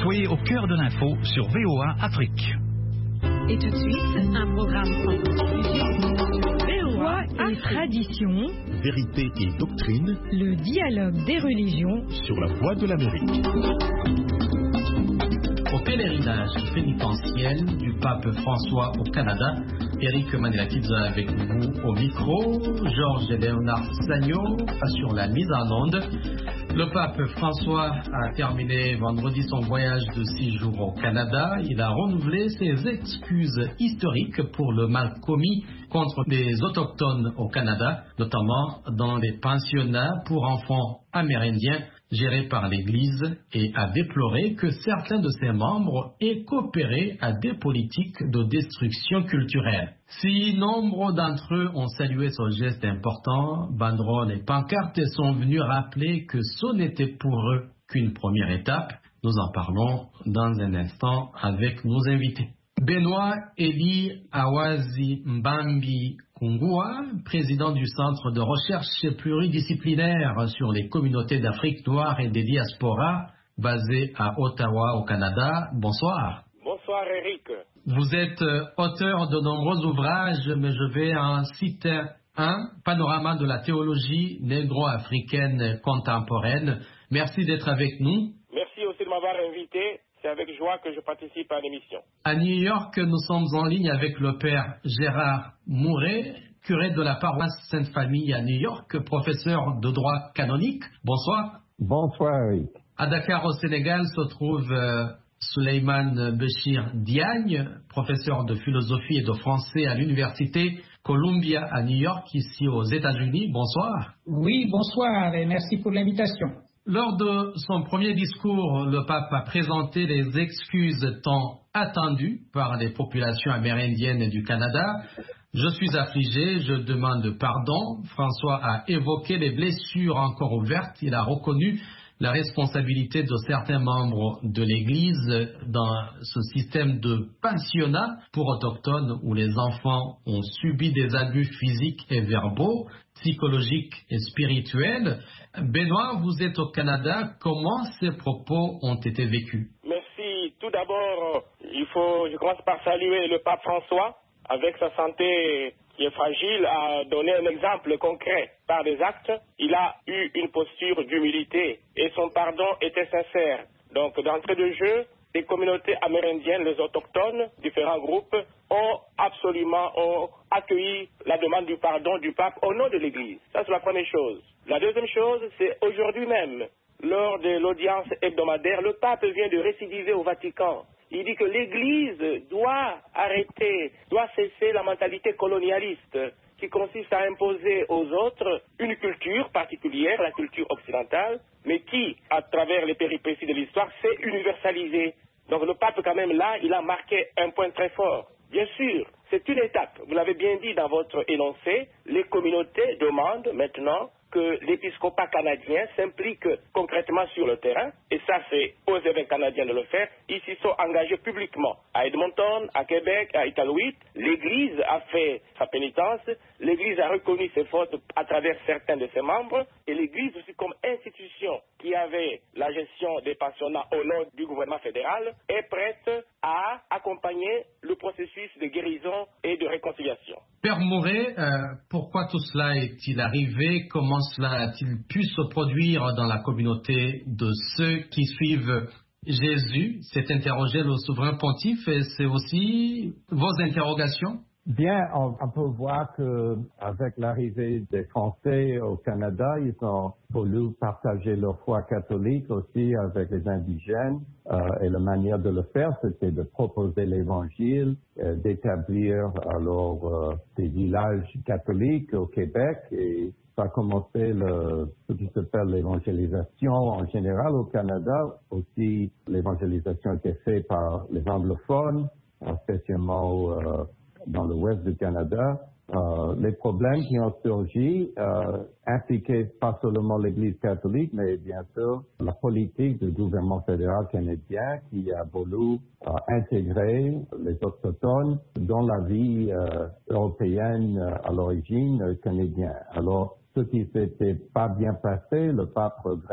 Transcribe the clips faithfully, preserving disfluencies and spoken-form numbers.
Soyez au cœur de l'info sur V O A Afrique. Et tout de suite, un programme en V O A et tradition, vérité et doctrine, le dialogue des religions sur la voie de l'Amérique. Au pèlerinage pénitentiel du pape François au Canada, Eric Manilakidze avec vous au micro, Georges Léonard Sagno assure la mise en onde. Le pape François a terminé vendredi son voyage de six jours au Canada. Il a renouvelé ses excuses historiques pour le mal commis contre les autochtones au Canada, notamment dans les pensionnats pour enfants amérindiens gérés par l'Église, et a déploré que certains de ses membres aient coopéré à des politiques de destruction culturelle. Si nombre d'entre eux ont salué ce geste important, banderoles et pancartes sont venus rappeler que ce n'était pour eux qu'une première étape. Nous en parlons dans un instant avec nos invités. Benoît Eli Awazi Mbambi Kungua, président du Centre de recherche pluridisciplinaire sur les communautés d'Afrique noire et des diasporas, basé à Ottawa, au Canada. Bonsoir. Bonsoir Eric. Vous êtes auteur de nombreux ouvrages, mais je vais en citer un, Panorama de la théologie négro-africaine contemporaine. Merci d'être avec nous. Merci aussi de m'avoir invité. C'est avec joie que je participe à l'émission. À New York, nous sommes en ligne avec le père Gérard Mouret, curé de la paroisse Sainte-Famille à New York, professeur de droit canonique. Bonsoir. Bonsoir, Eric. À Dakar, au Sénégal, se trouve euh, Souleymane Béchir Diagne, professeur de philosophie et de français à l'université Columbia à New York, ici aux États-Unis. Bonsoir. Oui, bonsoir et merci pour l'invitation. Lors de son premier discours, le pape a présenté les excuses tant attendues par les populations amérindiennes du Canada. Je suis affligé, je demande pardon. François a évoqué les blessures encore ouvertes. Il a reconnu la responsabilité de certains membres de l'Église dans ce système de pensionnat pour autochtones où les enfants ont subi des abus physiques et verbaux, psychologiques et spirituels. Benoît, vous êtes au Canada. Comment ces propos ont été vécus? Merci. Tout d'abord, il faut, je commence par saluer le pape François, avec sa santé qui est fragile, a donné un exemple concret par des actes. Il a eu une posture d'humilité et son pardon était sincère. Donc, d'entrée de jeu, les communautés amérindiennes, les autochtones, différents groupes, ont absolument ont accueilli la demande du pardon du pape au nom de l'Église. Ça, c'est la première chose. La deuxième chose, c'est aujourd'hui même, lors de l'audience hebdomadaire, le pape vient de récidiver au Vatican. Il dit que l'Église doit arrêter, doit cesser la mentalité colonialiste qui consiste à imposer aux autres une culture particulière, la culture occidentale, mais qui, à travers les péripéties de l'histoire, s'est universalisée. Donc le pape, quand même, là, il a marqué un point très fort. Bien sûr, c'est une étape. Vous l'avez bien dit dans votre énoncé, les communautés demandent maintenant que l'épiscopat canadien s'implique concrètement sur le terrain, et ça c'est aux évêques canadiens de le faire. Ils s'y sont engagés publiquement. À Edmonton, à Québec, à Iqaluit, l'Église a fait sa pénitence, l'Église a reconnu ses fautes à travers certains de ses membres, et l'Église aussi comme institution qui avait la gestion des pensionnats au nom du gouvernement fédéral est prête à accompagner le processus de guérison et de réconciliation. Père Mouret, euh, pourquoi tout cela est-il arrivé? Comment cela a-t-il pu se produire dans la communauté de ceux qui suivent Jésus? C'est interroger le souverain pontife et c'est aussi vos interrogations? Bien, on, on peut voir que avec l'arrivée des Français au Canada, ils ont voulu partager leur foi catholique aussi avec les indigènes. Euh, et la manière de le faire, c'était de proposer l'Évangile, euh, d'établir alors euh, des villages catholiques au Québec. Et ça a commencé le, ce qui s'appelle l'évangélisation en général au Canada. Aussi, l'évangélisation était faite par les anglophones, spécialement euh, dans l'ouest du Canada. Euh, les problèmes qui ont surgi euh, impliquaient pas seulement l'Église catholique, mais bien sûr la politique du gouvernement fédéral canadien qui a voulu euh, intégrer les autochtones dans la vie euh, européenne euh, à l'origine euh, canadienne. Alors, ce qui s'était pas bien passé, le pape regrette,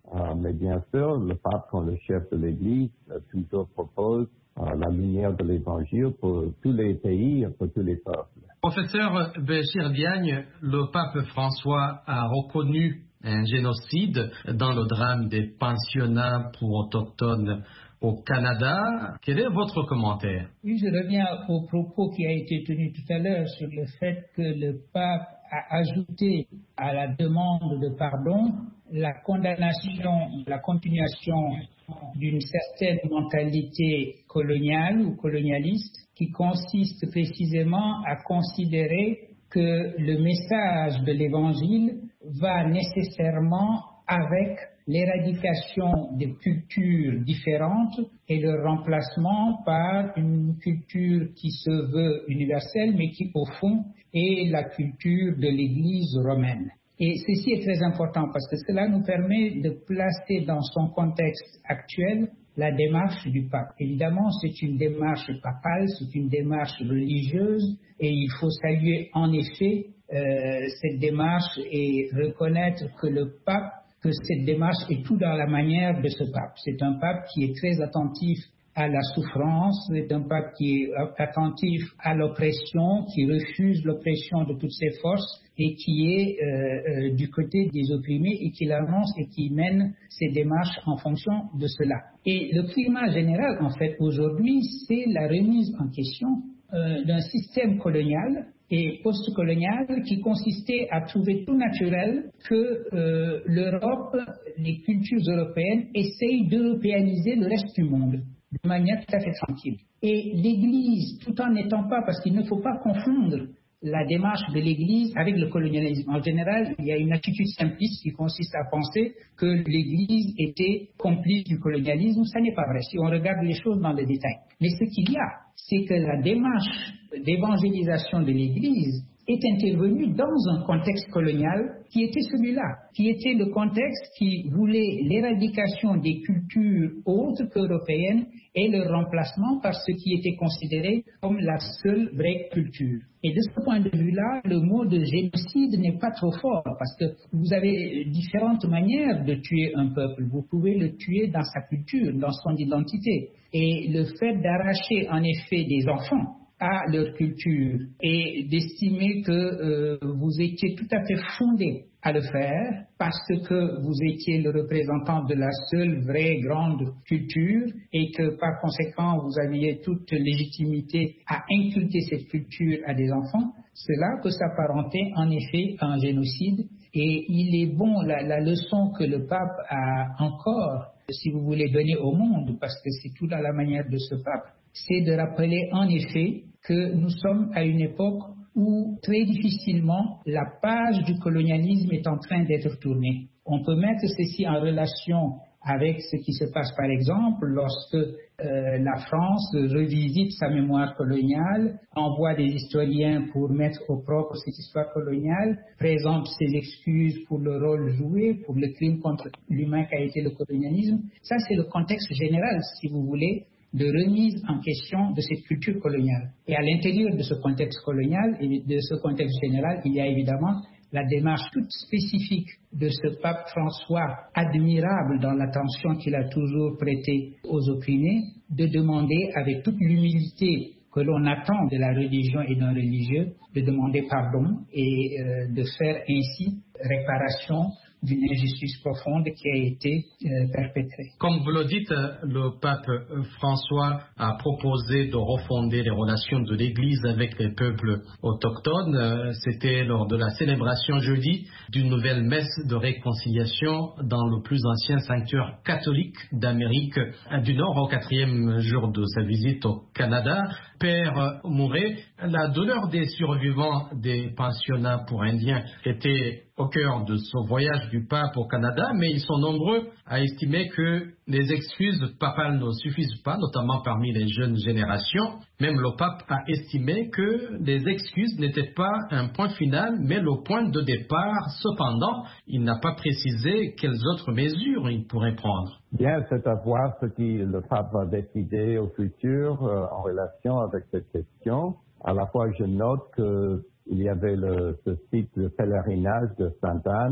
Euh, mais bien sûr, le pape, comme le chef de l'Église, euh, toujours propose euh, la lumière de l'Évangile pour tous les pays, pour tous les peuples. Professeur Béchir Diagne, le pape François a reconnu un génocide dans le drame des pensionnats pour autochtones au Canada. Quel est votre commentaire? Oui, je reviens au propos qui a été tenu tout à l'heure sur le fait que le pape a ajouté à la demande de pardon la condamnation, la continuation d'une certaine mentalité coloniale ou colonialiste qui consiste précisément à considérer que le message de l'Évangile va nécessairement avec l'éradication des cultures différentes et le remplacement par une culture qui se veut universelle mais qui au fond est la culture de l'Église romaine. Et ceci est très important parce que cela nous permet de placer dans son contexte actuel la démarche du pape. Évidemment, c'est une démarche papale, c'est une démarche religieuse et il faut saluer en effet euh, cette démarche et reconnaître que le pape, que cette démarche est tout dans la manière de ce pape. C'est un pape qui est très attentif à la souffrance, c'est un pape qui est attentif à l'oppression, qui refuse l'oppression de toutes ses forces et qui est euh, euh, du côté des opprimés et qui l'avance et qui mène ses démarches en fonction de cela. Et le climat général, en fait, aujourd'hui, c'est la remise en question euh, d'un système colonial et postcolonial qui consistait à trouver tout naturel que euh, l'Europe, les cultures européennes essayent d'européaniser le reste du monde de manière tout à fait tranquille. Et l'Église, tout en n'étant pas, parce qu'il ne faut pas confondre la démarche de l'Église avec le colonialisme. En général, il y a une attitude simpliste qui consiste à penser que l'Église était complice du colonialisme. Ça n'est pas vrai, si on regarde les choses dans le détail. Mais ce qu'il y a, c'est que la démarche d'évangélisation de l'Église est intervenue dans un contexte colonial qui était celui-là, qui était le contexte qui voulait l'éradication des cultures autres qu'européennes et le remplacement par ce qui était considéré comme la seule vraie culture. Et de ce point de vue-là, le mot de génocide n'est pas trop fort parce que vous avez différentes manières de tuer un peuple. Vous pouvez le tuer dans sa culture, dans son identité. Et le fait d'arracher en effet des enfants à leur culture et d'estimer que euh, vous étiez tout à fait fondé à le faire parce que vous étiez le représentant de la seule vraie grande culture et que par conséquent vous aviez toute légitimité à inculquer cette culture à des enfants, cela peut s'apparenter en effet à un génocide. Et il est bon, la, la leçon que le pape a encore, si vous voulez, donner au monde, parce que c'est tout dans la manière de ce pape, c'est de rappeler en effet que nous sommes à une époque où très difficilement la page du colonialisme est en train d'être tournée. On peut mettre ceci en relation avec ce qui se passe par exemple lorsque euh, la France revisite sa mémoire coloniale, envoie des historiens pour mettre au propre cette histoire coloniale, présente ses excuses pour le rôle joué, pour le crime contre l'humain qu'a été le colonialisme. Ça, c'est le contexte général, si vous voulez, de remise en question de cette culture coloniale. Et à l'intérieur de ce contexte colonial et de ce contexte général, il y a évidemment la démarche toute spécifique de ce pape François, admirable dans l'attention qu'il a toujours prêtée aux opprimés, de demander avec toute l'humilité que l'on attend de la religion et d'un religieux, de demander pardon et euh, de faire ainsi réparation d'une injustice profonde qui a été euh, perpétrée. Comme vous le dites, le pape François a proposé de refonder les relations de l'Église avec les peuples autochtones. C'était lors de la célébration jeudi d'une nouvelle messe de réconciliation dans le plus ancien sanctuaire catholique d'Amérique du Nord au quatrième jour de sa visite au Canada. Père Mouret, la douleur des survivants des pensionnats pour Indiens était au cœur de ce voyage du pape au Canada, mais ils sont nombreux à estimer que les excuses papales ne suffisent pas, notamment parmi les jeunes générations. Même le pape a estimé que les excuses n'étaient pas un point final, mais le point de départ. Cependant, il n'a pas précisé quelles autres mesures il pourrait prendre. Bien, c'est à voir ce que le pape va décider au futur euh, en relation avec cette question. À la fois, je note qu'il y avait le, ce site de pèlerinage de Sainte-Anne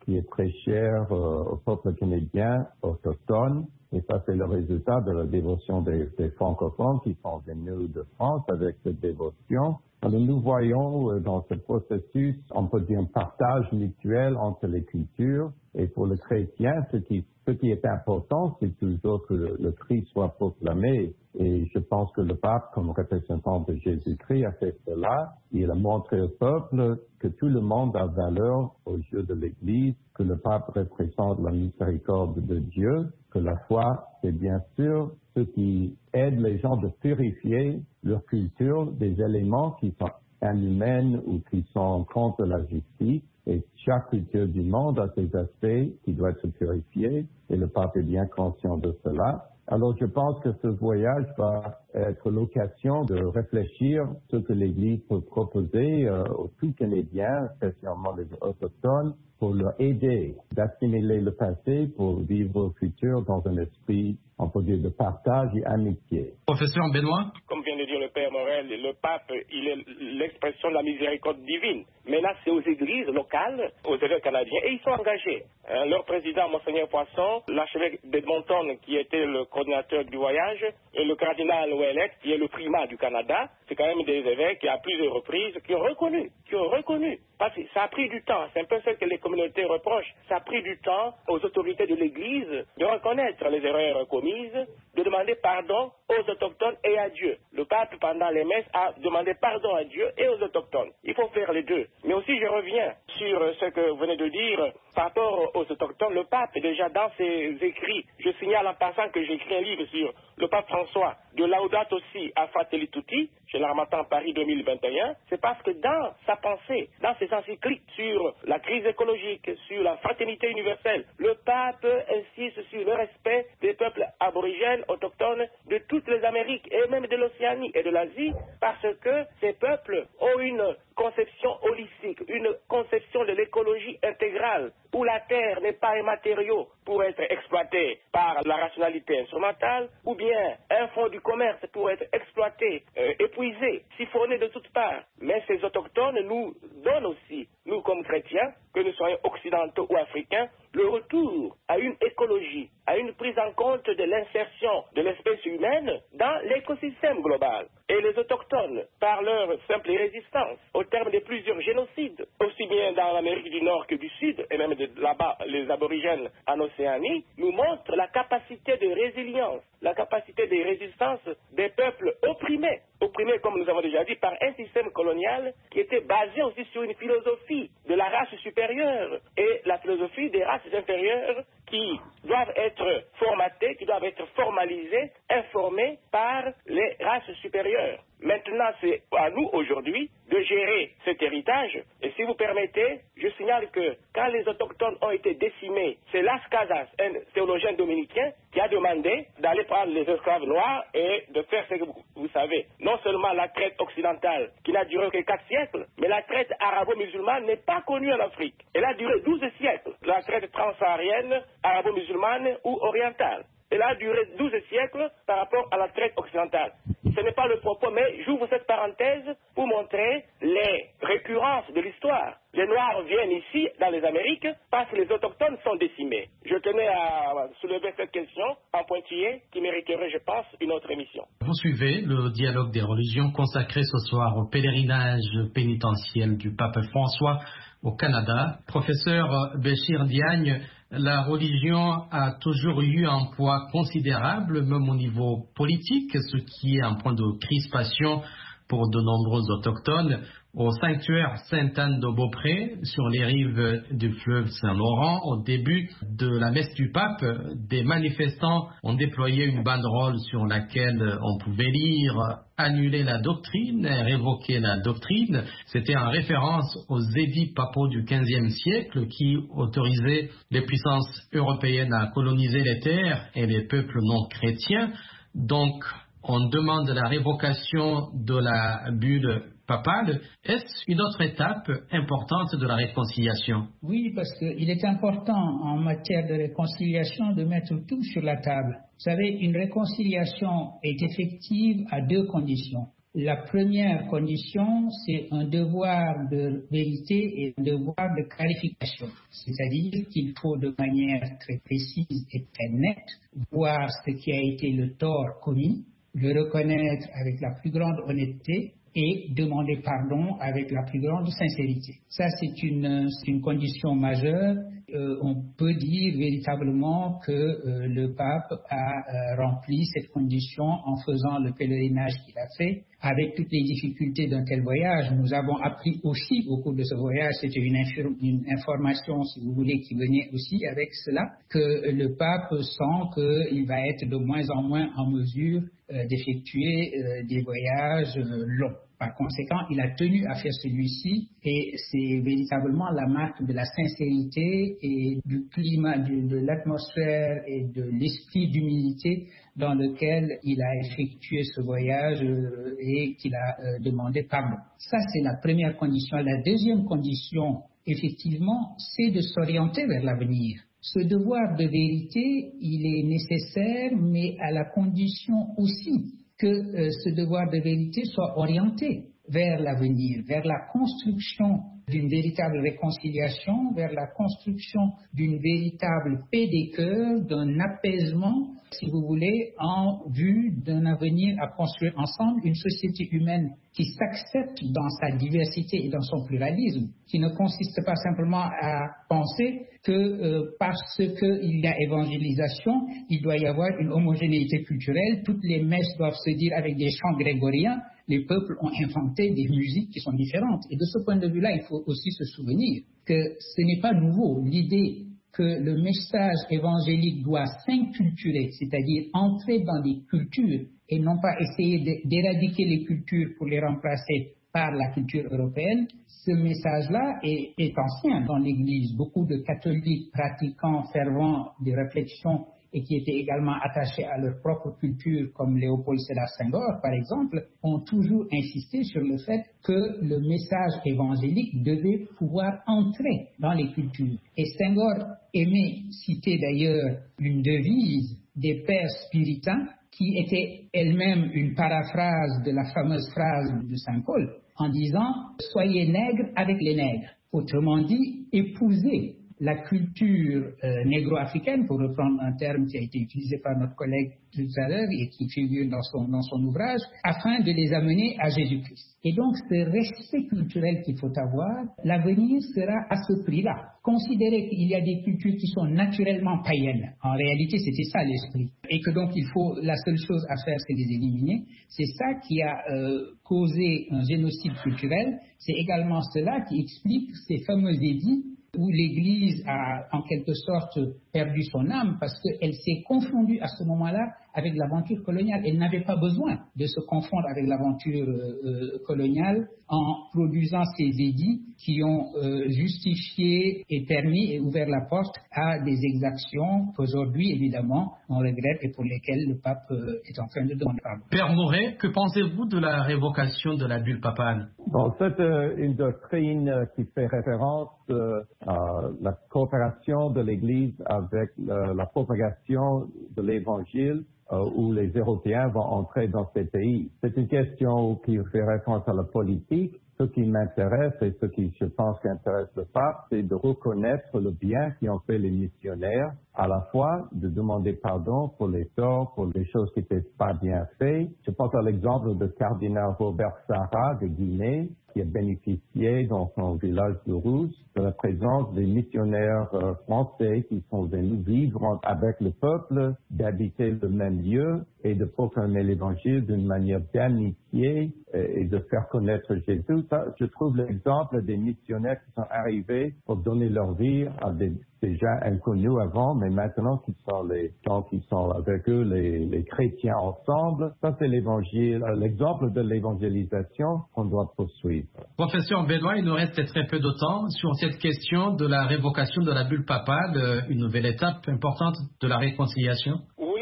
qui est très cher euh, au peuple canadien autochtone. Et ça, c'est le résultat de la dévotion des, des francophones qui sont venus de France avec cette dévotion. Alors, nous voyons euh, dans ce processus, on peut dire un partage mutuel entre les cultures. Et pour le chrétien, ce qui, ce qui est important, c'est toujours que le, le Christ soit proclamé. Et je pense que le pape, comme représentant de Jésus-Christ, a fait cela. Il a montré au peuple que tout le monde a valeur aux yeux de l'Église, que le pape représente la miséricorde de Dieu, que la foi, c'est bien sûr ce qui aide les gens de purifier leur culture des éléments qui sont inhumains ou qui sont contre la justice. Et chaque culture du monde a ses aspects qui doivent se purifier, et le pape est bien conscient de cela. Alors, je pense que ce voyage va être l'occasion de réfléchir ce que l'Église peut proposer euh, aux tout Canadiens, spécialement les autochtones, pour leur aider d'assimiler le passé pour vivre le futur dans un esprit, on peut dire, de partage et amitié. Professeur Benoît? Comme vient de dire le Père Morel, le pape, il est l'expression de la miséricorde divine. Maintenant, c'est aux églises locales, aux évêques canadiens, et ils sont engagés. Hein, leur président, Monseigneur Poisson, l'archevêque d'Edmonton, qui était le coordinateur du voyage, et le cardinal Ouellet, qui est le primat du Canada, c'est quand même des évêques qui, à plusieurs reprises, qui ont reconnu, qui ont reconnu. Parce que ça a pris du temps, c'est un peu ce que les communautés reprochent, ça a pris du temps aux autorités de l'Église de reconnaître les erreurs commises, de demander pardon aux autochtones et à Dieu. Le pape, pendant les messes, a demandé pardon à Dieu et aux autochtones. Il faut faire les deux. Mais aussi, je reviens sur ce que vous venez de dire par rapport aux autochtones. Le pape, déjà dans ses écrits, je signale en passant que j'ai écrit un livre sur le pape François, de Laudato Si à Fratelli Tutti, chez l'Harmattan Paris deux mille vingt et un, c'est parce que dans sa pensée, dans ses encycliques sur la crise écologique, sur la fraternité universelle, le pape insiste sur le respect des peuples aborigènes, autochtones de toutes les Amériques et même de l'Océanie et de l'Asie, parce que ces peuples ont une conception holistique, une conception de l'écologie intégrale, où la terre n'est pas un matériau pour être exploité par la rationalité instrumentale, ou bien un fonds du commerce pour être exploité, euh, épuisé, siphonné de toutes parts. Mais ces autochtones nous donnent aussi, nous comme chrétiens, que nous soyons occidentaux ou africains, le retour à une écologie, à une prise en compte de l'insertion de l'espèce humaine dans l'écosystème global. Et les autochtones, par leur simple résistance, au terme de plusieurs génocides, aussi bien dans l'Amérique du Nord que du Sud, et même de là-bas, les aborigènes en Océanie, nous montrent la capacité de résilience, la capacité de résistance des peuples opprimés, opprimés, comme nous avons déjà dit, par un système colonial qui était basé aussi sur une philosophie de la race supérieure et la philosophie des races inférieures qui doivent être formatées, qui doivent être formalisées, informées par les races supérieures. Maintenant, c'est à nous aujourd'hui de gérer cet héritage. Et si vous permettez, je signale que quand les autochtones ont été décimés, c'est Las Casas, un théologien dominicain, qui a demandé d'aller prendre les esclaves noirs et de faire ce que vous, vous savez. Non seulement la traite occidentale, qui n'a duré que quatre siècles, mais la traite arabo-musulmane n'est pas connue en Afrique. Elle a duré douze siècles. La traite transsaharienne, arabo-musulmane ou orientale. Elle a duré douze siècles par rapport à la traite occidentale. Ce n'est pas le propos, mais j'ouvre cette parenthèse pour montrer les récurrences de l'histoire. Les Noirs viennent ici, dans les Amériques, parce que les Autochtones sont décimés. Je tenais à soulever cette question en pointillé qui mériterait, je pense, une autre émission. Vous suivez le dialogue des religions consacré ce soir au pèlerinage pénitentiel du pape François au Canada. Professeur Béchir Diagne, la religion a toujours eu un poids considérable, même au niveau politique, ce qui est un point de crispation pour de nombreux autochtones. Au sanctuaire Sainte-Anne-de-Beaupré, sur les rives du fleuve Saint-Laurent, au début de la messe du pape, des manifestants ont déployé une banderole sur laquelle on pouvait lire « Annuler la doctrine »,« Révoquer la doctrine ». C'était en référence aux édits papaux du quinzième siècle qui autorisaient les puissances européennes à coloniser les terres et les peuples non chrétiens. Donc, on demande la révocation de la bulle papale. Est-ce une autre étape importante de la réconciliation? Oui, parce qu'il est important en matière de réconciliation de mettre tout sur la table. Vous savez, une réconciliation est effective à deux conditions. La première condition, c'est un devoir de vérité et un devoir de clarification. C'est-à-dire qu'il faut de manière très précise et très nette voir ce qui a été le tort commis, le reconnaître avec la plus grande honnêteté et demander pardon avec la plus grande sincérité. Ça, c'est une, c'est une condition majeure. Euh, on peut dire véritablement que euh, le pape a euh, rempli cette condition en faisant le pèlerinage qu'il a fait. Avec toutes les difficultés d'un tel voyage, nous avons appris aussi au cours de ce voyage, c'était une, infir- une information, si vous voulez, qui venait aussi avec cela, que le pape sent qu'il va être de moins en moins en mesure euh, d'effectuer euh, des voyages euh, longs. Par conséquent, il a tenu à faire celui-ci et c'est véritablement la marque de la sincérité et du climat, de, de l'atmosphère et de l'esprit d'humilité dans lequel il a effectué ce voyage euh, et qu'il a euh, demandé pardon. Ça, c'est la première condition. La deuxième condition, effectivement, c'est de s'orienter vers l'avenir. Ce devoir de vérité, il est nécessaire, mais à la condition aussi que euh, ce devoir de vérité soit orienté vers l'avenir, vers la construction d'une véritable réconciliation, vers la construction d'une véritable paix des cœurs, d'un apaisement, si vous voulez, en vue d'un avenir à construire ensemble, une société humaine qui s'accepte dans sa diversité et dans son pluralisme, qui ne consiste pas simplement à penser que euh, parce qu'il y a évangélisation, il doit y avoir une homogénéité culturelle, toutes les messes doivent se dire avec des chants grégoriens. Les peuples ont inventé des musiques qui sont différentes. Et de ce point de vue-là, il faut aussi se souvenir que ce n'est pas nouveau. L'idée que le message évangélique doit s'inculturer, c'est-à-dire entrer dans des cultures et non pas essayer d'éradiquer les cultures pour les remplacer par la culture européenne, ce message-là est, est ancien dans l'Église. Beaucoup de catholiques pratiquants, fervents de réflexion et qui étaient également attachés à leur propre culture, comme Léopold Sédar Senghor, par exemple, ont toujours insisté sur le fait que le message évangélique devait pouvoir entrer dans les cultures. Et Senghor aimait citer d'ailleurs une devise des pères spiritains qui était elle-même une paraphrase de la fameuse phrase de Saint Paul, en disant « Soyez nègres avec les nègres ». Autrement dit, épousez la culture euh, négro-africaine, pour reprendre un terme qui a été utilisé par notre collègue tout à l'heure et qui figure dans son, dans son ouvrage, afin de les amener à Jésus-Christ. Et donc, ce respect culturel qu'il faut avoir, l'avenir sera à ce prix-là. Considérer qu'il y a des cultures qui sont naturellement païennes. En réalité, c'était ça l'esprit. Et que donc, il faut, la seule chose à faire, c'est les éliminer. C'est ça qui a euh, causé un génocide culturel. C'est également cela qui explique ces fameux édits où l'Église a en quelque sorte perdu son âme parce qu'elle s'est confondue à ce moment-là avec l'aventure coloniale. Elle n'avait pas besoin de se confondre avec l'aventure euh, coloniale en produisant ces édits qui ont euh, justifié et permis et ouvert la porte à des exactions qu'aujourd'hui, évidemment, on regrette et pour lesquelles le pape euh, est en train de demander pardon. Père Mouret, que pensez-vous de la révocation de la bulle papale? Bon, c'est euh, une doctrine euh, qui fait référence euh, à la coopération de l'Église avec euh, la propagation de l'Évangile euh, où les Européens vont entrer dans ces pays. C'est une question qui fait référence à la politique. Ce qui m'intéresse et ce qui, je pense, intéresse le pape, c'est de reconnaître le bien qui ont fait les missionnaires, à la fois de demander pardon pour les torts, pour les choses qui n'étaient pas bien faites. Je pense à l'exemple de cardinal Robert Sarra de Guinée, qui a bénéficié dans son village de Rousse de la présence des missionnaires euh, français qui sont venus vivre avec le peuple, d'habiter le même lieu et de proclamer l'Évangile d'une manière d'amitié et, et de faire connaître Jésus. Ça, je trouve l'exemple des missionnaires qui sont arrivés pour donner leur vie à des déjà inconnus avant, mais maintenant qui sont les gens qui sont avec eux, les, les chrétiens ensemble. Ça, c'est l'évangile, l'exemple de l'évangélisation qu'on doit poursuivre. Professeur Benoît, il nous reste très peu de temps sur cette question de la révocation de la bulle papale, une nouvelle étape importante de la réconciliation. Oui, comme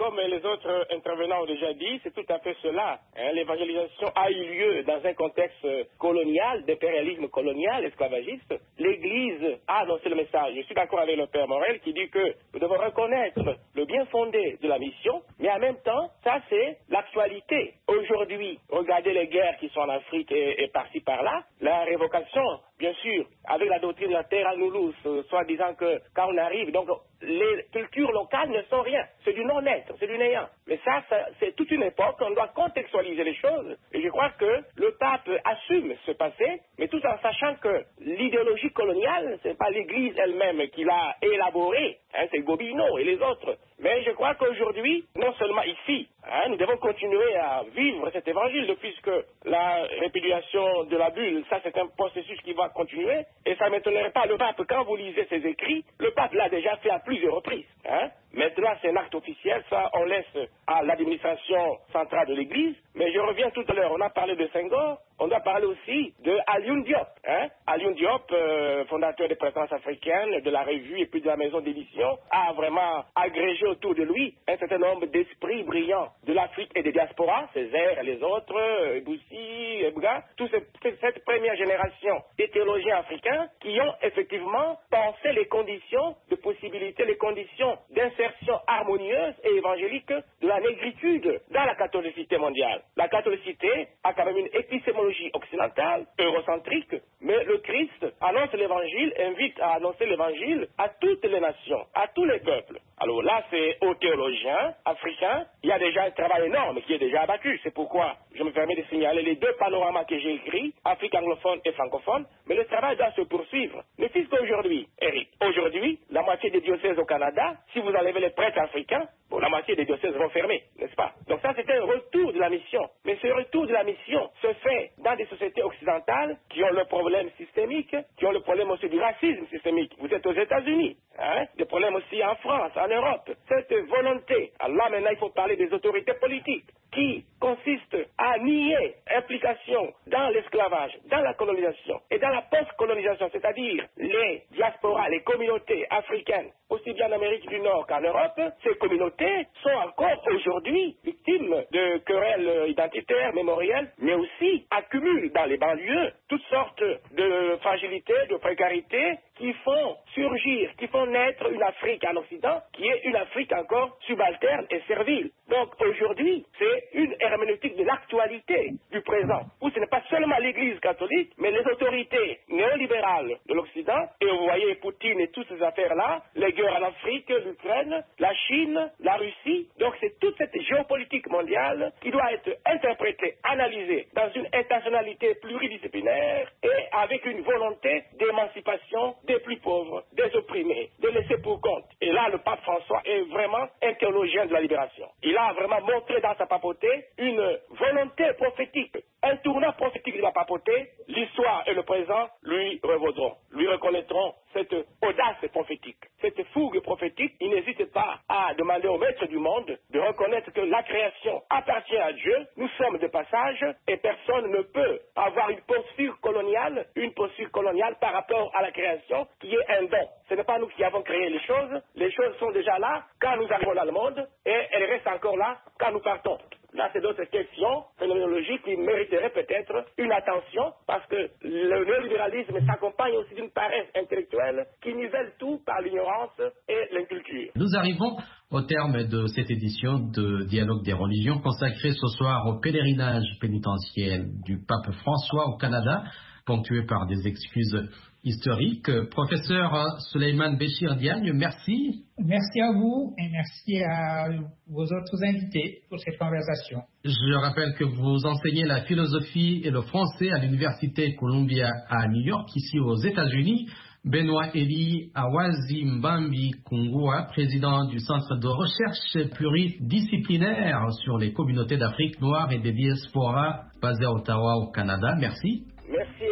comme les autres intervenants ont déjà dit, c'est tout à fait cela. Hein. L'évangélisation a eu lieu dans un contexte colonial, d'impérialisme colonial, esclavagiste. L'Église a annoncé le message. Je suis d'accord avec le Père Morel qui dit que nous devons reconnaître le bien fondé de la mission, mais en même temps, ça c'est l'actualité. Aujourd'hui, regardez les guerres qui sont en Afrique et, et par-ci par-là, la révocation, bien sûr, avec la doctrine de la terre à Noulouse, euh, soit disant que quand on arrive, donc les cultures locales ne sont rien, c'est du non-être, c'est du néant. Mais ça, ça c'est toute une époque, on doit contextualiser les choses, et je crois que le pape assume ce passé, mais tout en sachant que l'idéologie coloniale, c'est pas l'Église elle-même qui l'a élaborée, hein, c'est Gobineau et les autres. Mais je crois qu'aujourd'hui, non seulement ici, hein, nous devons continuer à vivre cet évangile, puisque la répudiation de la bulle, ça c'est un processus qui va continuer, et ça ne m'étonnerait pas, le pape, quand vous lisez ses écrits, le pape l'a déjà fait à plusieurs reprises. Hein. Maintenant, c'est un acte officiel, ça on laisse à l'administration centrale de l'Église, mais je reviens tout à l'heure, on a parlé de Senghor, on doit parler aussi de Alioune Diop. Hein. Alioune Diop, euh, fondateur des présences africaines, de la revue et puis de la maison d'édition, a vraiment agrégé autour de lui un certain nombre d'esprits brillants de l'Afrique et des diasporas, Césaire et les autres, euh, Boussi, Ebga, toute cette première génération des théologiens africains qui ont effectivement pensé les conditions de possibilité, les conditions d'insertion harmonieuse et évangélique de la négritude dans la catholicité mondiale. La catholicité a quand même une épistémologie occidentale, eurocentrique, mais le Christ annonce l'évangile, invite à annoncer l'évangile à toutes les nations, à tous les peuples. Alors là, c'est aux théologiens africains, il y a déjà un travail énorme qui est déjà abattu. C'est pourquoi je me permets de signaler les deux panoramas que j'ai écrits, Afrique anglophone et francophone, mais le travail doit se poursuivre. Mais puisqu'aujourd'hui, Eric, aujourd'hui, la moitié des diocèses au Canada, si vous enlevez les prêtres africains, bon, la moitié des diocèses vont fermer, n'est-ce pas? Donc ça, c'était un retour de la mission. Mais ce retour de la mission se fait dans des sociétés occidentales qui ont le problème systémique, qui ont le problème aussi du racisme systémique. Vous êtes aux États-Unis, hein? Des problèmes aussi en France, en Europe. Cette volonté, alors là maintenant il faut parler des autorités politiques, qui consiste à nier implication dans l'esclavage, dans la colonisation et dans la post-colonisation, c'est-à-dire les diasporas, les communautés africaines, aussi bien en Amérique du Nord qu'en Europe. Ces communautés sont encore aujourd'hui victimes de querelles identitaires, mémorielles, mais aussi accumulent dans les banlieues toutes sortes de fragilités, de précarités qui font surgir, qui font naître une Afrique en Occident qui est une Afrique encore subalterne et servile. Donc aujourd'hui, c'est une herméneutique de l'actualité du présent, où ce n'est pas seulement l'Église catholique, mais les autorités néolibérales de l'Occident, et vous voyez Poutine et toutes ces affaires-là, les guerres en Afrique, l'Ukraine, la Chine, la Russie. Donc c'est toute cette géopolitique mondiale qui doit être interprétée, analysée dans une intentionnalité pluridisciplinaire et avec une volonté d'émancipation des plus pauvres, des opprimés, de laisser pour compte. Et là, le pape François est vraiment un théologien de la libération. Il a vraiment montré dans sa papauté une volonté prophétique, un tournant prophétique de la papauté. L'histoire et le présent lui revaudront, lui reconnaîtront cette audace prophétique, cette fougue prophétique. Il n'hésite pas à demander au maître du monde de reconnaître que la création appartient à Dieu. Nous sommes de passage et personne ne peut avoir une posture coloniale, une posture coloniale par rapport à la création qui est un don. Ce n'est pas nous qui avons créé les choses. Les choses sont déjà là quand nous arrivons dans le monde et elles restent encore là quand nous partons. Là, c'est d'autres questions phénoménologiques qui mériteraient peut-être une attention parce que le néolibéralisme s'accompagne aussi d'une paresse intellectuelle qui nivelle tout par l'ignorance et l'inculture. Nous arrivons au terme de cette édition de Dialogue des religions consacrée ce soir au pèlerinage pénitentiel du pape François au Canada, ponctué par des excuses historiques. Professeur Souleymane Béchir Diagne, merci. Merci à vous et merci à vos autres invités pour cette conversation. Je rappelle que vous enseignez la philosophie et le français à l'Université Columbia à New York, ici aux États-Unis. Benoît Eli Awazi Mbambi Kungua, président du Centre de recherche pluridisciplinaire sur les communautés d'Afrique noire et des diasporas basé à Ottawa au Canada. Merci. Merci Eric pour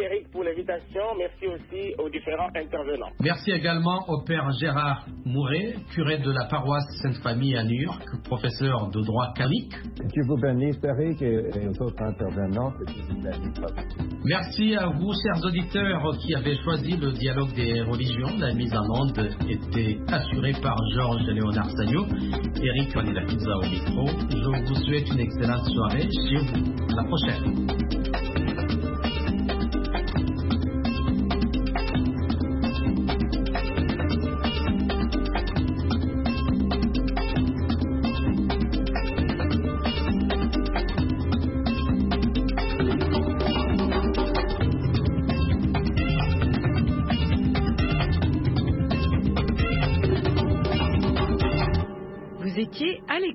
l'invitation. Merci aussi aux différents intervenants. Merci également au père Gérard Mouret, curé de la paroisse Sainte-Famille à New York, professeur de droit catholique. Dieu vous bénisse, Eric, et, et aux autres intervenants. Que Dieu vous bénisse. Merci à vous, chers auditeurs, qui avez choisi le dialogue des religions. La mise en onde était assurée par Georges Léonard Sagno. Eric Manilakidza au micro. Je vous souhaite une excellente soirée chez vous. À la prochaine. Vous étiez à l'écoute.